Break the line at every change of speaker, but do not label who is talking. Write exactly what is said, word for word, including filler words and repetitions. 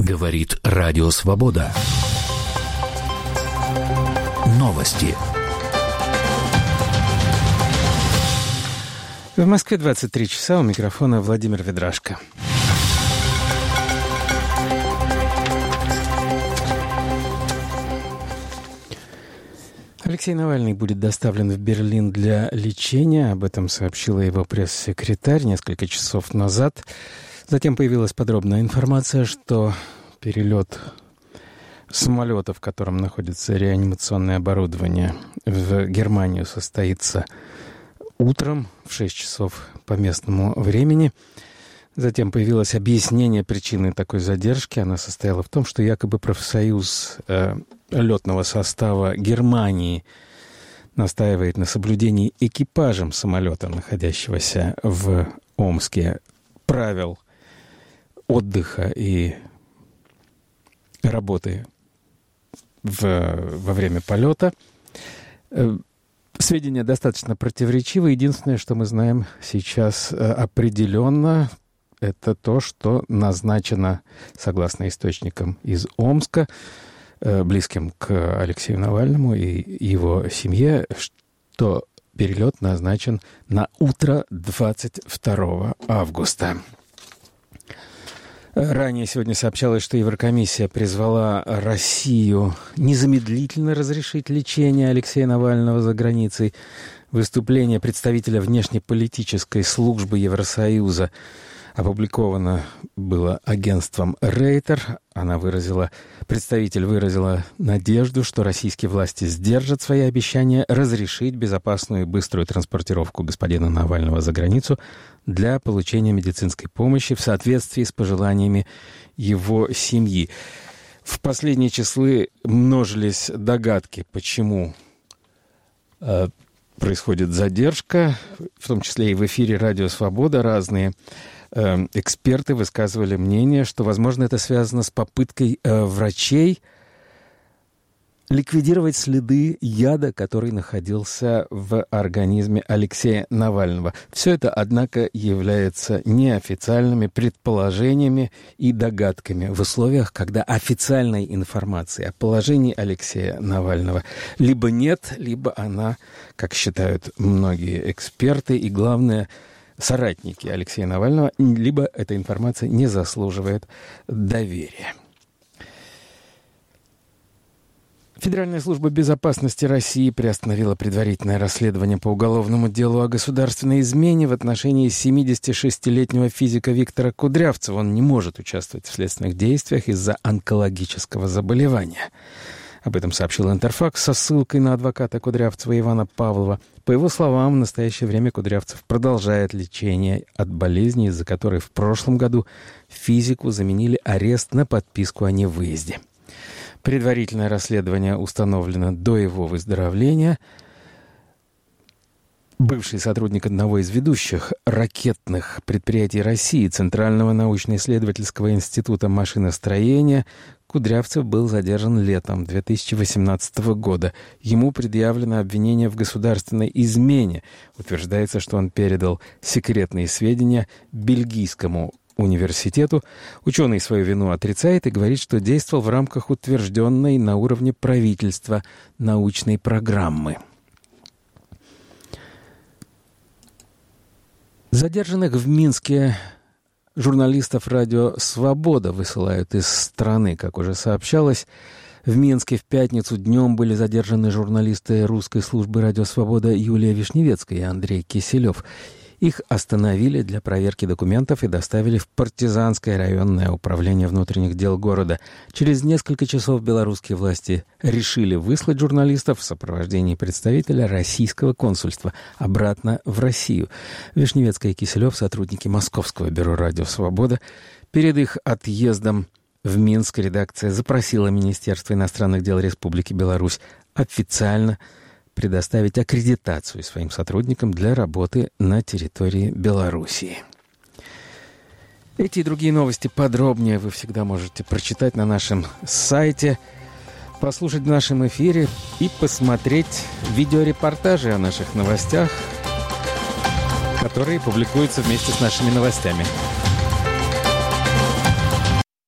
Говорит Радио Свобода. Новости.
В Москве двадцать три часа, у микрофона Владимир Ведрашко. Алексей Навальный будет доставлен в Берлин для лечения. Об этом сообщила его пресс-секретарь несколько часов назад. Затем появилась подробная информация, что перелет самолета, в котором находится реанимационное оборудование, в Германию состоится утром в шесть часов по местному времени. Затем появилось объяснение причины такой задержки. Она состояла в том, что якобы профсоюз э, летного состава Германии настаивает на соблюдении экипажем самолета, находящегося в Омске, правил отдыха и работы в, во время полета. Сведения достаточно противоречивы. Единственное, что мы знаем сейчас определенно, это то, что назначено, согласно источникам из Омска, близким к Алексею Навальному и его семье, что перелет назначен на утро двадцать второго августа. Ранее сегодня сообщалось, что Еврокомиссия призвала Россию незамедлительно разрешить лечение Алексея Навального за границей. Выступление представителя внешнеполитической службы Евросоюза опубликовано было агентством Рейтер. Она выразила, представитель выразила надежду, что российские власти сдержат свои обещания разрешить безопасную и быструю транспортировку господина Навального за границу для получения медицинской помощи в соответствии с пожеланиями его семьи. В последние часы множились догадки, почему э, происходит задержка, в том числе и в эфире «Радио Свобода» разные э, эксперты высказывали мнение, что, возможно, это связано с попыткой э, врачей ликвидировать следы яда, который находился в организме Алексея Навального. Все это, однако, является неофициальными предположениями и догадками в условиях, когда официальной информации о положении Алексея Навального либо нет, либо она, как считают многие эксперты и, главное, соратники Алексея Навального, либо эта информация не заслуживает доверия. Федеральная служба безопасности России приостановила предварительное расследование по уголовному делу о государственной измене в отношении семидесятишестилетнего физика Виктора Кудрявцева. Он не может участвовать в следственных действиях из-за онкологического заболевания. Об этом сообщил Интерфакс со ссылкой на адвоката Кудрявцева Ивана Павлова. По его словам, в настоящее время Кудрявцев продолжает лечение от болезни, из-за которой в прошлом году физику заменили арест на подписку о невыезде. Предварительное расследование установлено до его выздоровления. Бывший сотрудник одного из ведущих ракетных предприятий России, Центрального научно-исследовательского института машиностроения, Кудрявцев был задержан летом две тысячи восемнадцатого года. Ему предъявлено обвинение в государственной измене. Утверждается, что он передал секретные сведения бельгийскому университету. Ученый свою вину отрицает и говорит, что действовал в рамках утвержденной на уровне правительства научной программы. Задержанных в Минске журналистов радио «Свобода» высылают из страны, как уже сообщалось. В Минске в пятницу днем были задержаны журналисты русской службы «Радио Свобода» Юлия Вишневецкая и Андрей Киселев. Их остановили для проверки документов и доставили в Партизанское районное управление внутренних дел города. Через несколько часов белорусские власти решили выслать журналистов в сопровождении представителя российского консульства обратно в Россию. Вишневецкая и Киселев — сотрудники Московского бюро «Радио Свобода». Перед их отъездом в Минск редакция запросила Министерство иностранных дел Республики Беларусь официально предоставить аккредитацию своим сотрудникам для работы на территории Белоруссии. Эти и другие новости подробнее вы всегда можете прочитать на нашем сайте, послушать в нашем эфире и посмотреть видеорепортажи о наших новостях, которые публикуются вместе с нашими новостями.